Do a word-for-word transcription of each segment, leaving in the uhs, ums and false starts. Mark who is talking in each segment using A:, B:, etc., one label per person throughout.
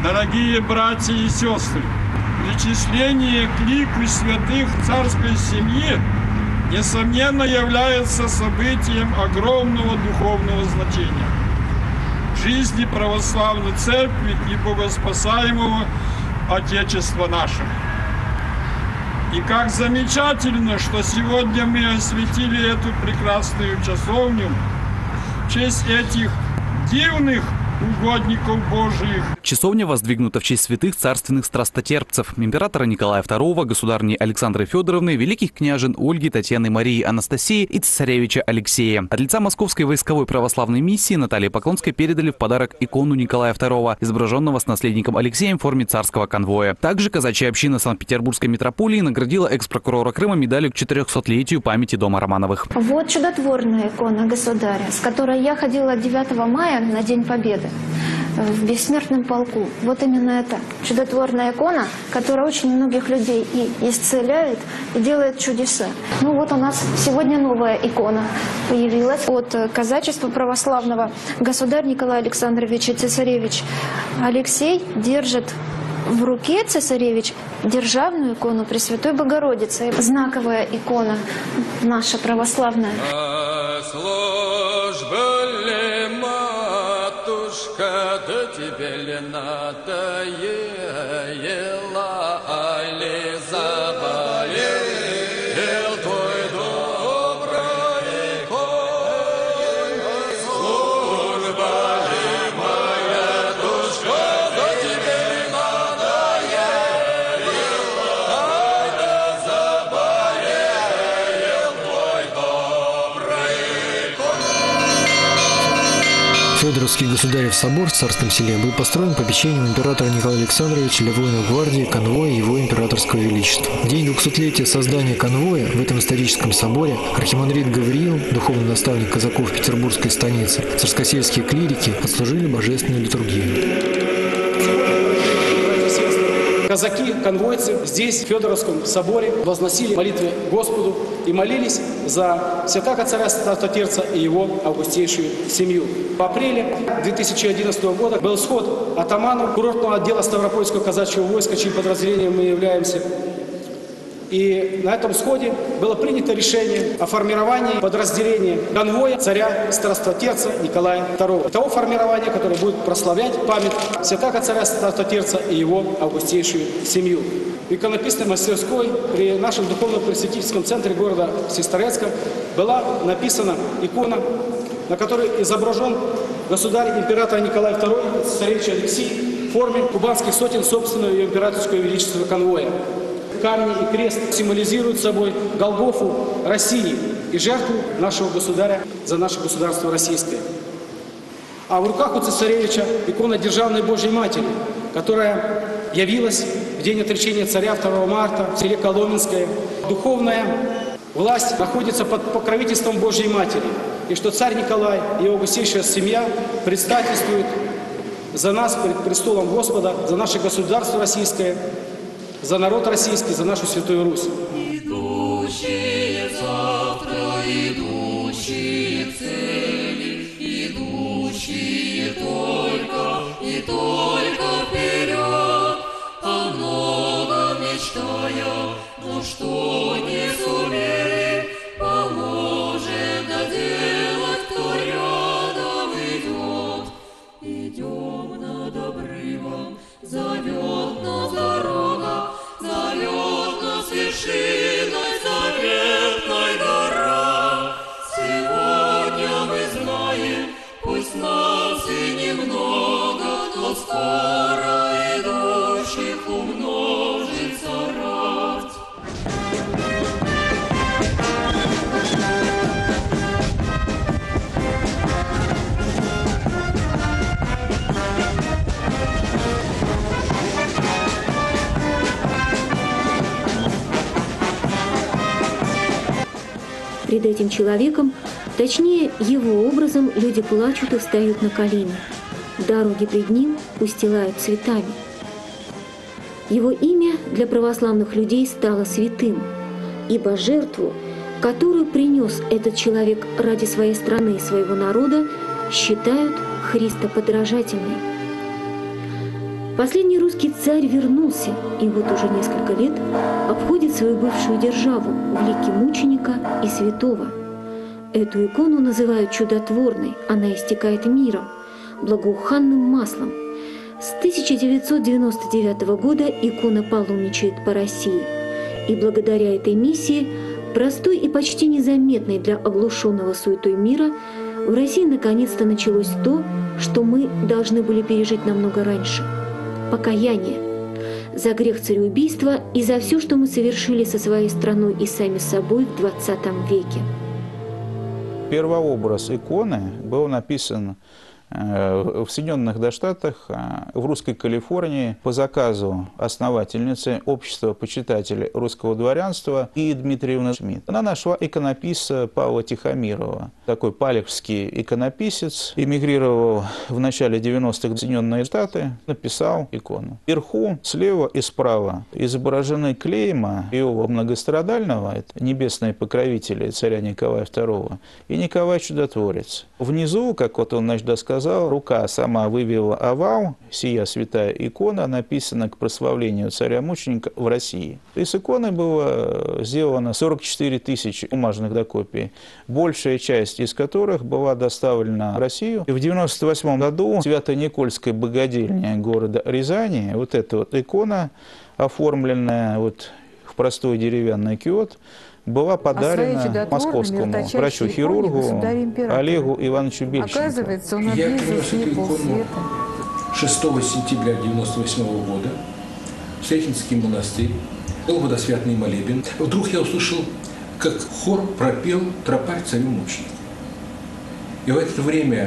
A: Дорогие братья и сестры, причисление к лику святых царской семьи несомненно является событием огромного духовного значения в жизни православной церкви и богоспасаемого Отечества нашего. И как замечательно, что сегодня мы осветили эту прекрасную часовню в честь этих дивных угодников Божьих.
B: Часовня воздвигнута в честь святых царственных страстотерпцев: императора Николая второго, государыни Александры Федоровны, великих княжен Ольги, Татьяны, Марии, Анастасии и цесаревича Алексея. От лица Московской войсковой православной миссии Наталье Поклонской передали в подарок икону Николая второго, изображенного с наследником Алексеем в форме царского конвоя. Также казачья община Санкт-Петербургской митрополии наградила экс-прокурора Крыма медалью к четырехсотлетию памяти дома Романовых.
C: Вот чудотворная икона государя, с которой я ходила девятого мая на День Победы в бессмертном полку. Вот именно это чудотворная икона, которая очень многих людей и исцеляет, и делает чудеса. Ну вот у нас сегодня новая икона появилась от казачества православного. Государь Николай Александрович и цесаревич Алексей держит в руке цесаревич державную икону Пресвятой Богородицы. Знаковая икона наша православная.
D: До тебе ли надоело, али заболел твой добрый конь? Служба ли моя душка, до тебе ли надоело, али заболел твой добрый конь?
E: Федоровский государев собор в Царском Селе был построен по печенью императора Николая Александровича для воинов гвардии, конвоя его императорского величества. В день двухсотлетия создания конвоя в этом историческом соборе архимандрит Гавриил, духовный наставник казаков Петербургской станицы, царскосельские клирики отслужили божественную литургию.
F: Казаки, конвойцы здесь, в Федоровском соборе, возносили молитвы Господу и молились за святаго царя Страстотерпца и его августейшую семью. В апреле две тысячи одиннадцатого года был сход атаманов курортного отдела Ставропольского казачьего войска, чьим подразделением мы являемся. И на этом сходе было принято решение о формировании подразделения конвоя царя Страстотерпца Николая второго. Того формирования, которое будет прославлять память святаго царя Страстотерпца и его августейшую семью. В иконописной мастерской при нашем духовно-просветительском центре города Сестрорецка была написана икона, на которой изображен государь императора Николай второй, цесаревич Алексей в форме кубанских сотен собственного ее императорского величества конвоя. Камни и крест символизируют собой Голгофу России и жертву нашего государя за наше государство российское. А в руках у цесаревича икона Державной Божьей Матери, которая явилась в день отречения царя второго марта в селе Коломенское. Духовная власть находится под покровительством Божьей Матери, и что царь Николай и его августейшая семья предстательствуют за нас перед престолом Господа, за наше государство российское, за народ российский, за нашу Святую Русь.
D: Идущие завтра, идущие к цели, идущие только и только вперед, о многом мечтая, но что не сумели, поможем доделать, кто рядом идет. Идем над обрывом, зовет нас дорога, зовет нас вершиной заветной гора. Сегодня мы знаем, пусть нас и немного, но скоро идущих умножится рать.
G: Перед этим человеком, точнее его образом, люди плачут и встают на колени. Дороги пред ним устилают цветами. Его имя для православных людей стало святым, ибо жертву, которую принес этот человек ради своей страны и своего народа, считают христоподражательной. Последний русский царь вернулся, и вот уже несколько лет обходит свою бывшую державу в лике мученика и святого. Эту икону называют чудотворной, она истекает миром, благоуханным маслом. С тысяча девятьсот девяносто девятого года икона паломничает по России, и благодаря этой миссии, простой и почти незаметной для оглушенного суетой мира, в России наконец-то началось то, что мы должны были пережить намного раньше – покаяние за грех цареубийства и за все, что мы совершили со своей страной и сами собой в двадцатом веке.
H: Первообраз иконы был написан в Соединенных Штатах, в русской Калифорнии, по заказу основательницы Общества почитателей русского дворянства И. Дмитриевны Шмидт. Она нашла иконописца Павла Тихомирова. Такой палехский иконописец, эмигрировал в начале девяностых в Соединенные Штаты, написал икону. Вверху, слева и справа изображены клейма Иова Многострадального, это небесные покровители царя Николая второго, и Николай Чудотворец. Внизу, как вот он, значит, сказал, рука сама вывела овал, сия святая икона, написана к прославлению царя-мученика в России. Из иконы было сделано сорок четыре тысячи бумажных докопий, большая часть из которых была доставлена в Россию. И в девяносто восьмом году Свято-Никольская богадельня города Рязани, вот эта вот икона, оформленная вот в простой деревянный киот, была подарена московскому врачу-хирургу Олегу Ивановичу Бельченко.
I: Оказывается, он объездил с ней полсвета.
J: шестого сентября девяносто восьмого года в Сретенский монастырь был водосвятный молебен. Вдруг я услышал, как хор пропел «Тропарь царю мученику». И в это время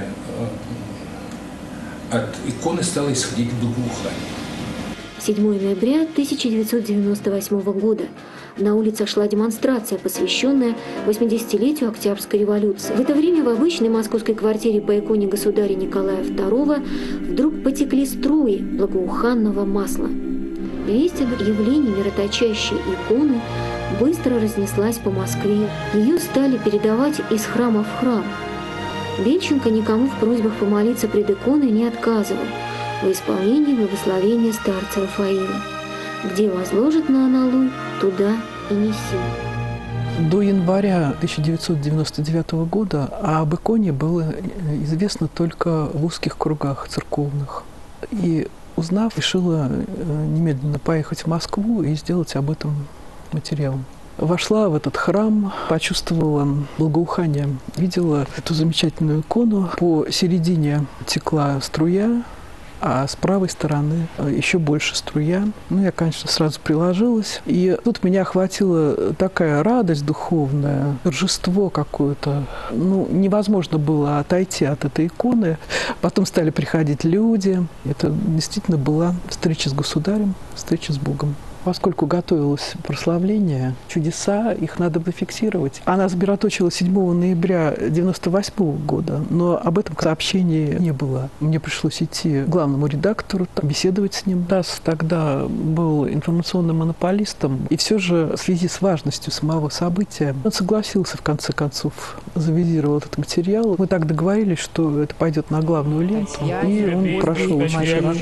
J: от иконы стало исходить благоухание.
G: седьмого ноября тысяча девятьсот девяносто восьмого года. На улицах шла демонстрация, посвященная восьмидесятилетию Октябрьской революции. В это время в обычной московской квартире по иконе государя Николая второго вдруг потекли струи благоуханного масла. Весть об явлении мироточащей иконы быстро разнеслась по Москве. Ее стали передавать из храма в храм. Бельченко никому в просьбах помолиться пред иконой не отказывал в исполнении благословения старца Рафаила. Где возложат на аналой, туда и неси.
K: До января тысяча девятьсот девяносто девятого года об иконе было известно только в узких кругах церковных. И, узнав, решила немедленно поехать в Москву и сделать об этом материал. Вошла в этот храм, почувствовала благоухание, видела эту замечательную икону. По середине текла струя, а с правой стороны еще больше струя. Ну, я, конечно, сразу приложилась. И тут меня охватила такая радость духовная, торжество какое-то. Ну, невозможно было отойти от этой иконы. Потом стали приходить люди. Это действительно была встреча с государем, встреча с Богом. Поскольку готовилось прославление, чудеса, их надо бы фиксировать. Она сбироточила седьмого ноября девяносто восьмого года, но об этом сообщения не было. Мне пришлось идти к главному редактору, там, беседовать с ним. ТАСС тогда был информационным монополистом, и все же в связи с важностью самого события он согласился, в конце концов, завизировал этот материал. Мы так договорились, что это пойдет на главную ленту, и он прошел очень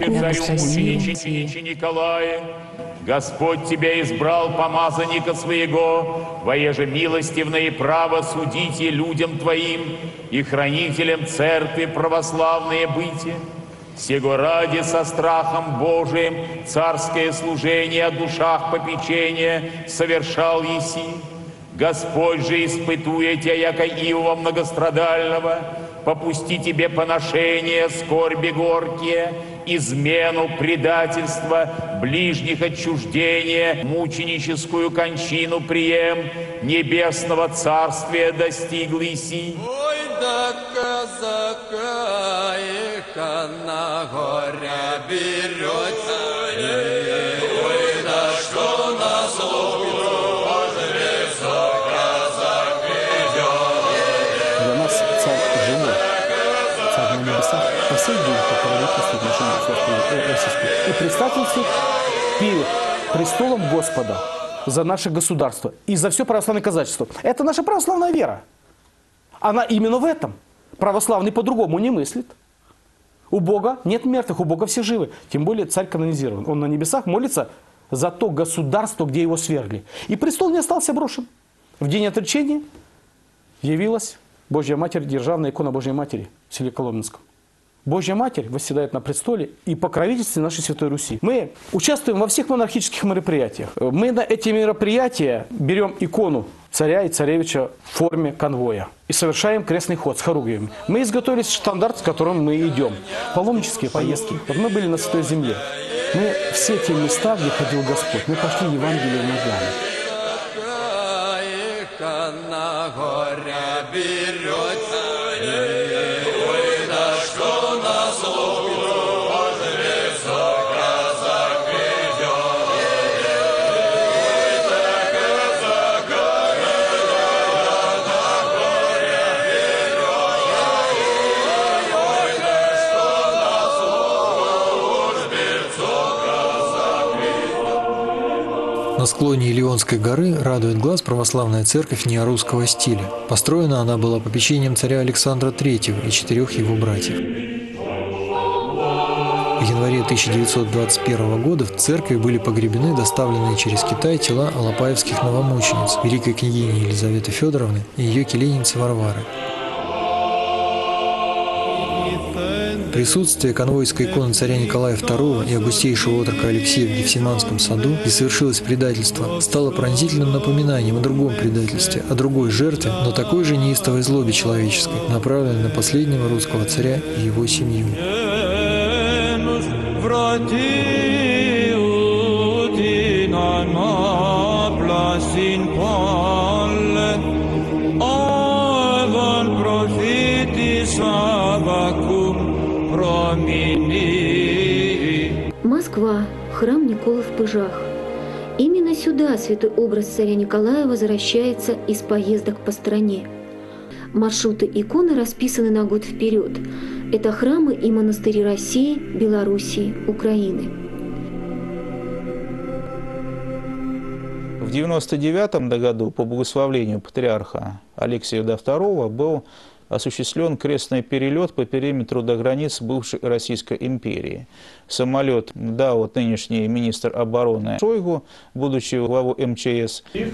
K: широко.
L: Господь тебя избрал, помазанника своего, воеже милостивное право судите людям твоим и хранителям церкви православные бытие. Сего ради со страхом Божиим царское служение о душах попечения совершал еси. Господь же, испытуя тебя, яко Иова многострадального, попусти тебе поношение, скорби горькие, измену, предательство, ближних отчуждение, мученическую кончину прием, небесного царствия достигл иси.
D: Ой, да казака на горя берется, ой, да что на службу жрецов казак ведет.
M: Для нас царь живой, царь на небесах, по сей день по правительству и предстательствует перед престолом Господа за наше государство и за все православное казачество. Это наша православная вера. Она именно в этом. Православный по-другому не мыслит. У Бога нет мертвых, у Бога все живы. Тем более царь канонизирован. Он на небесах молится за то государство, где его свергли. И престол не остался брошен. В день отречения явилась Божья Матерь, державная икона Божьей Матери в селе Коломенском. Божья Матерь восседает на престоле и покровительстве нашей Святой Руси. Мы участвуем во всех монархических мероприятиях. Мы на эти мероприятия берем икону царя и царевича в форме конвоя и совершаем крестный ход с хоругвиями. Мы изготовили штандарт, с которым мы идем. Паломнические поездки. Вот мы были на Святой Земле. Мы все те места, где ходил Господь, мы пошли Евангелием ногами.
D: На горя берется, ой, да что на службу жрецу казак ведет, ой, да казака на горя берет, ой, да что на службу жрецу казак ведет.
E: На склоне Илионской горы радует глаз православная церковь неорусского стиля. Построена она была попечением царя Александра Третьего и четырех его братьев. В январе тысяча девятьсот двадцать первого года в церкви были погребены доставленные через Китай тела алапаевских новомучениц, великой княгини Елизаветы Федоровны и ее келейницы Варвары. Присутствие конвойской иконы царя Николая Второго и августейшего отрока Алексея в Гефсиманском саду, где совершилось предательство, стало пронзительным напоминанием о другом предательстве, о другой жертве, но такой же неистовой злобе человеческой, направленной на последнего русского царя и его семью.
G: Москва, храм Никола в Пыжах. Именно сюда святой образ царя Николая возвращается из поездок по стране. Маршруты иконы расписаны на год вперед. Это храмы и монастыри России, Белоруссии, Украины.
H: В девяносто девятом году по благословлению патриарха Алексия Второго был осуществлен крестный перелет по периметру до границ бывшей Российской империи. Самолет дал нынешний министр обороны Шойгу, будучи главой эм че эс.
N: И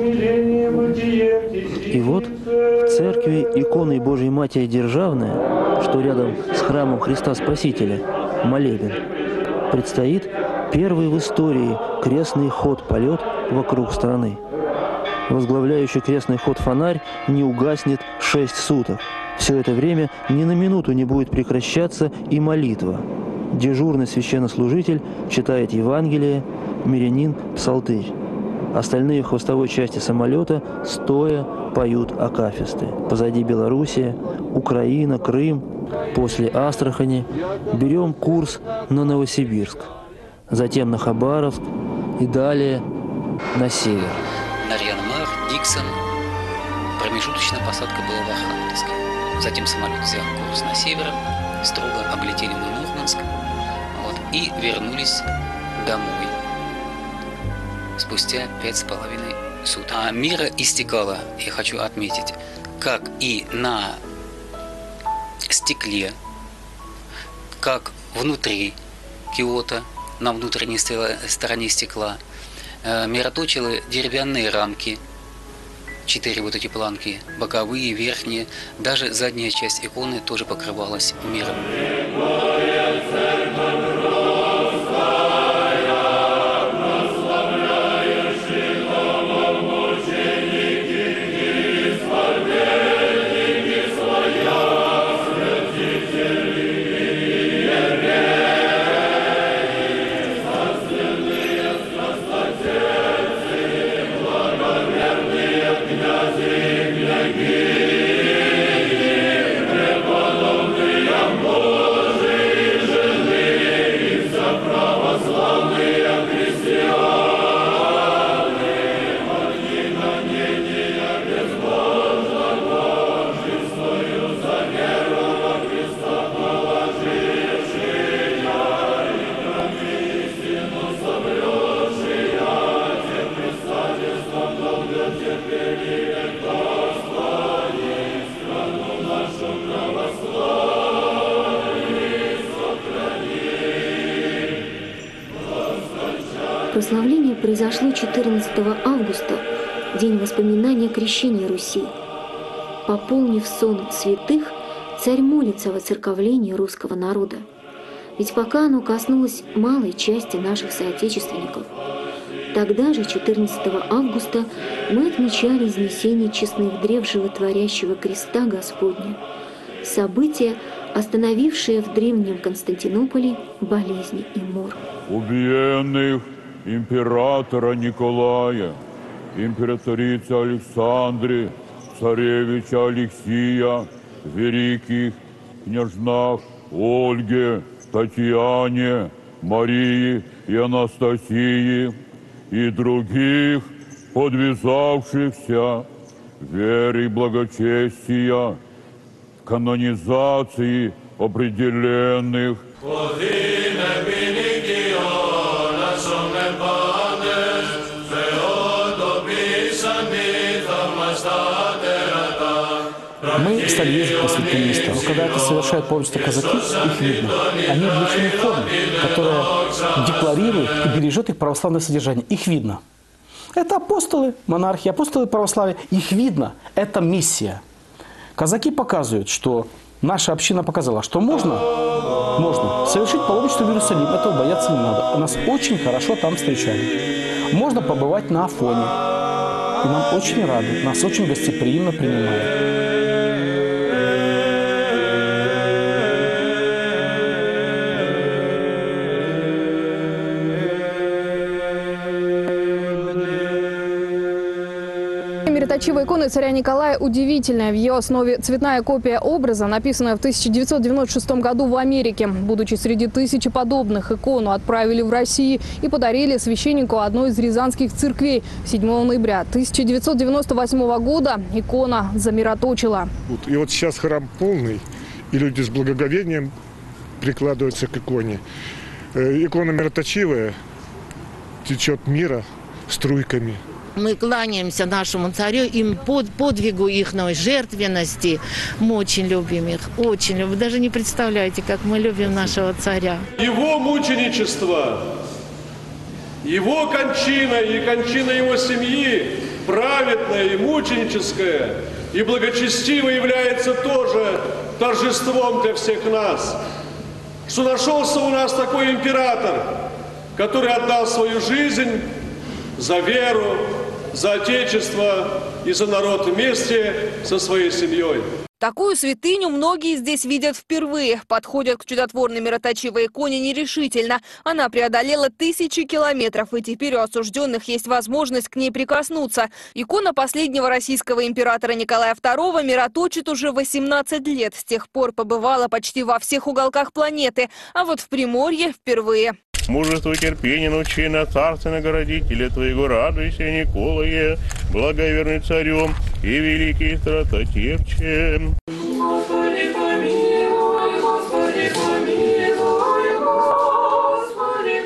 N: вот в церкви иконы Божьей Матери Державная, что рядом с храмом Христа Спасителя, молебен, предстоит первый в истории крестный ход-полет вокруг страны. Возглавляющий крестный ход фонарь не угаснет шесть суток. Все это время ни на минуту не будет прекращаться и молитва. Дежурный священнослужитель читает Евангелие, мирянин – псалтырь. Остальные в хвостовой части самолета стоя поют акафисты. Позади Белоруссия, Украина, Крым. После Астрахани берем курс на Новосибирск. Затем на Хабаровск и далее на север.
O: Нарьян-Мар, Диксон. Промежуточная посадка была в Архангельске. Затем самолет взял курс на север, строго облетели мы Мурманск, вот, и вернулись домой спустя пять с половиной суток. А мира истекало, я хочу отметить, как и на стекле, как внутри Киото, на внутренней стороне стекла, мироточило деревянные рамки, четыре вот эти планки, боковые, верхние, даже задняя часть иконы тоже покрывалась миром.
D: Божий,
G: Прославление произошло четырнадцатого августа, день воспоминания крещения Руси. Пополнив сон святых, царь молится о воцерковлении русского народа. Ведь пока оно коснулось малой части наших соотечественников. Тогда же, четырнадцатого августа, мы отмечали изнесение честных древ животворящего креста Господня. Событие, остановившее в древнем Константинополе болезни и мор.
L: Убиенных императора Николая, императрицы Александры, царевича Алексия, великих княжнах Ольге, Татьяне, Марии и Анастасии и других подвязавшихся верой и благочестия, канонизации определенных.
M: Мы стали ездить по святым местам. Но когда это совершают полностью казаки, их видно. Они облачены в форму, которая декларирует и бережет их православное содержание. Их видно. Это апостолы, монархи, апостолы православия. Их видно. Это миссия. Казаки показывают, что наша община показала, что можно, можно совершить паломничество в Иерусалим. Этого бояться не надо. Нас очень хорошо там встречали. Можно побывать на Афоне. И нам очень рады. Нас очень гостеприимно принимают.
I: Мироточивая икона царя Николая удивительная. В ее основе цветная копия образа, написанная в тысяча девятьсот девяносто шестом году в Америке. Будучи среди тысячи подобных, икону отправили в Россию и подарили священнику одной из рязанских церквей. седьмого ноября тысяча девятьсот девяносто восьмого года икона замироточила.
P: И вот сейчас храм полный, и люди с благоговением прикладываются к иконе. Икона мироточивая, течет мира струйками.
Q: Мы кланяемся нашему царю, им под, подвигу их жертвенности. Мы очень любим их, очень любим. Вы даже не представляете, как мы любим нашего царя.
R: Его мученичество, его кончина и кончина его семьи, праведная и мученическая, и благочестивая, является тоже торжеством для всех нас. Что нашелся у нас такой император, который отдал свою жизнь за веру, за Отечество и за народ вместе со своей семьей.
S: Такую святыню многие здесь видят впервые. Подходят к чудотворной мироточивой иконе нерешительно. Она преодолела тысячи километров, и теперь у осужденных есть возможность к ней прикоснуться. Икона последнего российского императора Николая второго мироточит уже восемнадцать лет. С тех пор побывала почти во всех уголках планеты. А вот в Приморье впервые.
T: Мужество и терпение научи на царстве нагородителя твоего, радуйся, Николае, благоверный царем и великий страстотерпче.
D: Господи, помилуй, Господи, помилуй, Господи,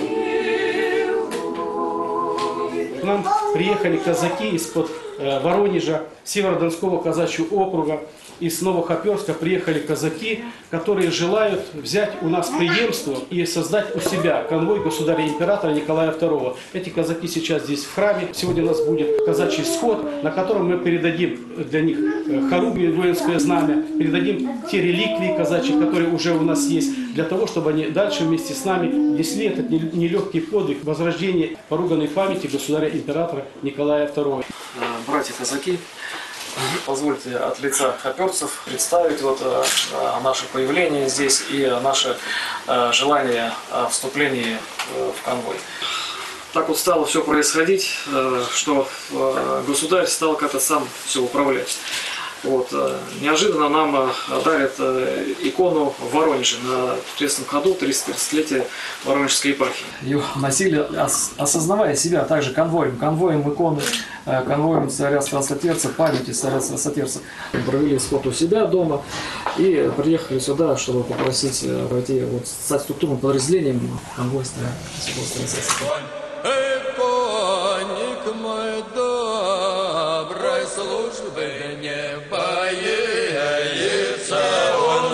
D: помилуй.
F: К нам приехали казаки из-под э, Воронежа, Северодонского казачьего округа. Из Новохоперска приехали казаки, которые желают взять у нас преемство и создать у себя конвой государя-императора Николая второго. Эти казаки сейчас здесь в храме. Сегодня у нас будет казачий сход, на котором мы передадим для них хоругви, воинское знамя, передадим те реликвии казачьи, которые уже у нас есть, для того, чтобы они дальше вместе с нами несли этот нелегкий подвиг возрождения поруганной памяти государя-императора Николая второго.
U: Братья казаки, позвольте от лица хоперцев представить вот, э, наше появление здесь и наше э, желание о вступлении э, в конвой. Так вот стало все происходить, э, что э, государь стал как-то сам все управлять. Вот, э, неожиданно нам э, дарят э, икону в Воронеже на ответственном ходу тридцать летия Воронежской епархии. Ее носили, ос осознавая себя также конвоем, конвоем иконы, э, конвоем царя Страстотерца, памяти царя Страстотерца. Провели сход у себя дома и приехали сюда, чтобы попросить э, пройти, вот, стать структурным подразделением конвоя царя Страстотерца.
D: Иконник мой доброй службы не боится, он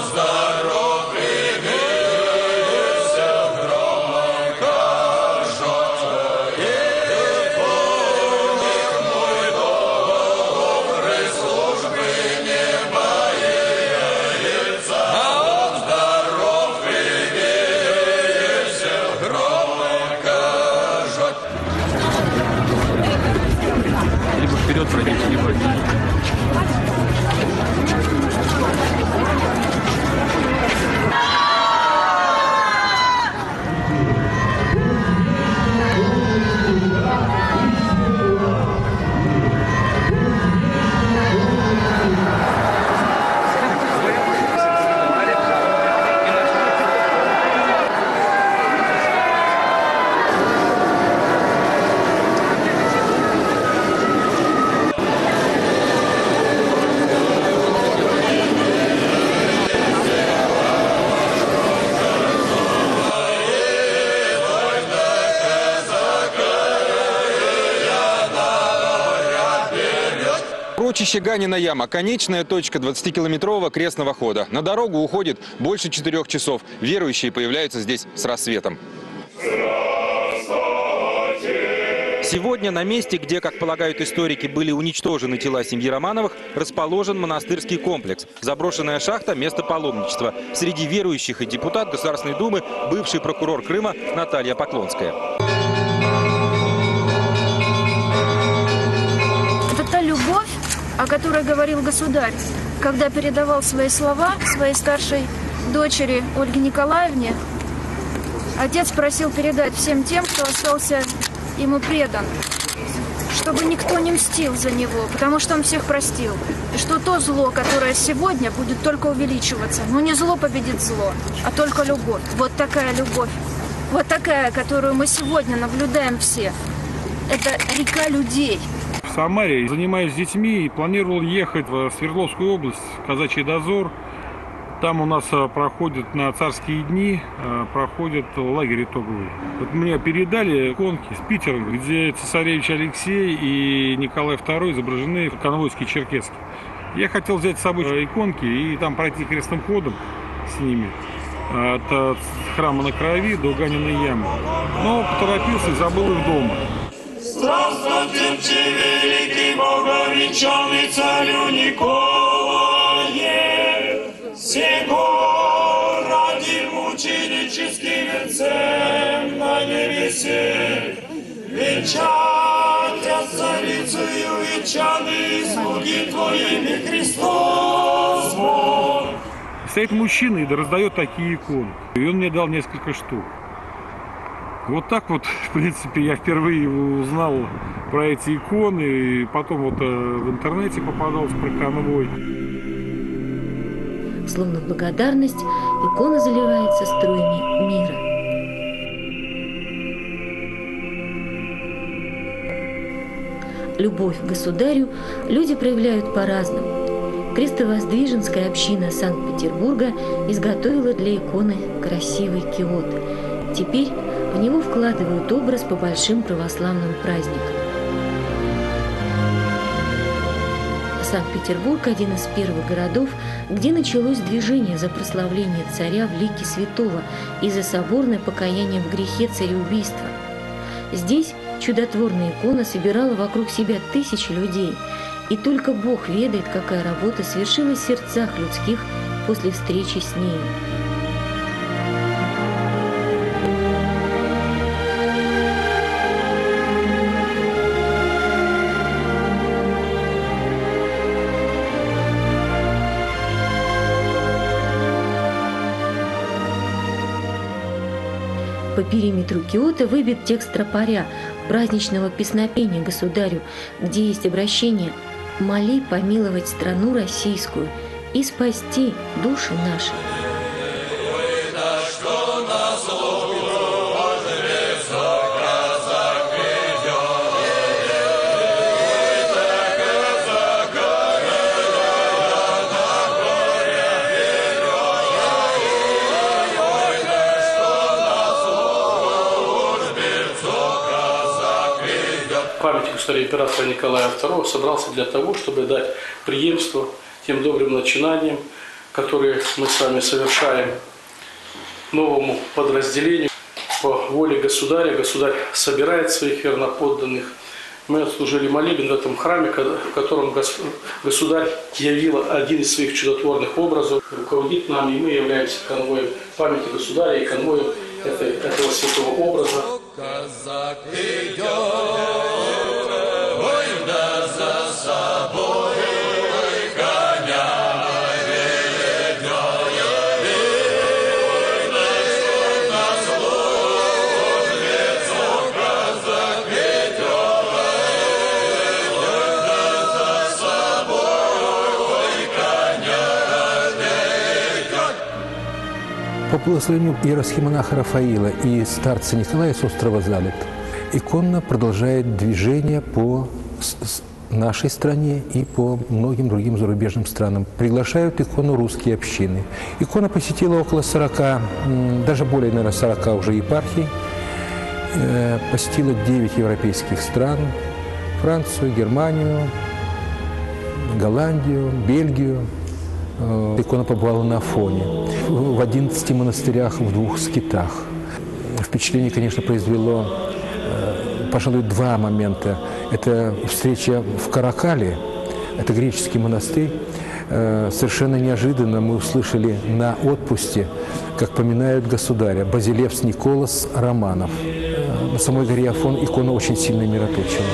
D: здоров и мился громко жжет.
A: Урочище Ганина яма – конечная точка двадцатикилометрового крестного хода. На дорогу уходит больше четырех часов. Верующие появляются здесь с рассветом. Сегодня на месте, где, как полагают историки, были уничтожены тела семьи Романовых, расположен монастырский комплекс. Заброшенная шахта – место паломничества. Среди верующих и депутат Государственной Думы бывший прокурор Крыма Наталья Поклонская.
C: Это та любовь, о которой говорил государь, когда передавал свои слова своей старшей дочери Ольге Николаевне. Отец просил передать всем тем, кто остался ему предан, чтобы никто не мстил за него, потому что он всех простил. И что то зло, которое сегодня, будет только увеличиваться. Но не зло победит зло, а только любовь. Вот такая любовь, вот такая, которую мы сегодня наблюдаем все. Это река людей.
V: В Самаре занимаюсь с детьми и планировал ехать в Свердловскую область, Казачий Дозор. Там у нас проходят на царские дни, проходит лагерь итоговый. Вот мне передали иконки с Питера, где цесаревич Алексей и Николай второй изображены в конвойске черкеске. Я хотел взять с собой иконки и там пройти крестным ходом с ними от храма на Крови до Ганиной ямы. Но поторопился и забыл их дома.
D: Здравствуйте, великий боговенчанный царю Николае! Сего ради мученическим венцем на небесе, венчать от царицею венчаны слуги твоими Христос Бог.
V: Стоит мужчина и раздает такие иконы. И он мне дал несколько штук. Вот так вот, в принципе, я впервые узнал про эти иконы. И потом вот в интернете попадался про конвой.
G: Словно в благодарность, икона заливается струями мира. Любовь к государю люди проявляют по-разному. Крестовоздвиженская община Санкт-Петербурга изготовила для иконы красивый киот. Теперь в него вкладывают образ по большим православным праздникам. Санкт-Петербург – один из первых городов, где началось движение за прославление царя в лике святого и за соборное покаяние в грехе цареубийства. Здесь чудотворная икона собирала вокруг себя тысячи людей, и только Бог ведает, какая работа совершилась в сердцах людских после встречи с ней. По периметру киота выбит текст тропаря, праздничного песнопения государю, где есть обращение «Моли помиловать страну российскую и спасти души наши».
U: Памятник государя-императора Николая второго собрался для того, чтобы дать преемство тем добрым начинаниям, которые мы с вами совершаем новому подразделению. По воле государя государь собирает своих верноподданных. Мы отслужили молебен в этом храме, в котором государь явил один из своих чудотворных образов, руководит нами, и мы являемся конвоем памяти государя и конвоем этого святого образа.
D: Казак идет, ой, да за собой коня ведет, ой, да что на службе казак ведет, ой, да за собой коня ведет.
W: По благословению иеросхимонаха Рафаила и старца Николая с острова Залет икона продолжает движение по нашей стране и по многим другим зарубежным странам. Приглашают икону русские общины. Икона посетила около сорока, даже более, наверное, сорока уже епархий, посетила девять европейских стран, Францию, Германию, Голландию, Бельгию. Икона побывала на Афоне, в одиннадцати монастырях, в двух скитах. Впечатление, конечно, произвело, пожалуй, два момента. Это встреча в Каракале, это греческий монастырь. Совершенно неожиданно мы услышали на отпусте, как поминают государя, Базилевс Николас Романов. На самой горе Афон икона очень сильно мироточила.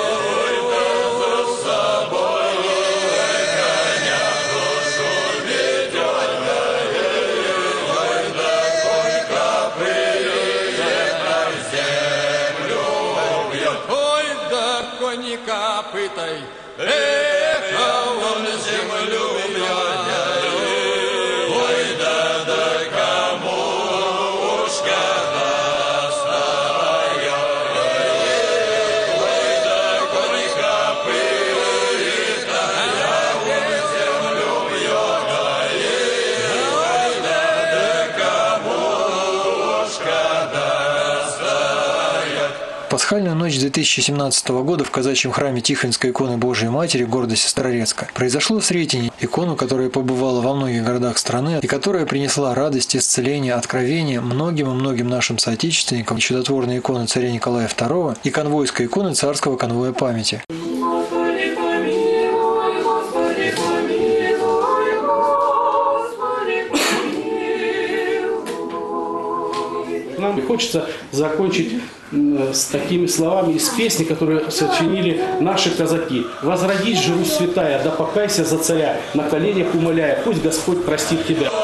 E: Пасхальную ночь две тысячи семнадцатого года в казачьем храме Тихвинской иконы Божией Матери города Сестрорецка произошло в Сретенье, икону, которая побывала во многих городах страны и которая принесла радость, исцеление, откровение многим и многим нашим соотечественникам, чудотворной иконы царя Николая второго и конвойской иконы царского конвоя памяти.
F: Нам хочется закончить с такими словами из песни, которые сочинили наши казаки. «Возродись же, Русь святая, да покайся за царя, на коленях умоляя, пусть Господь простит тебя».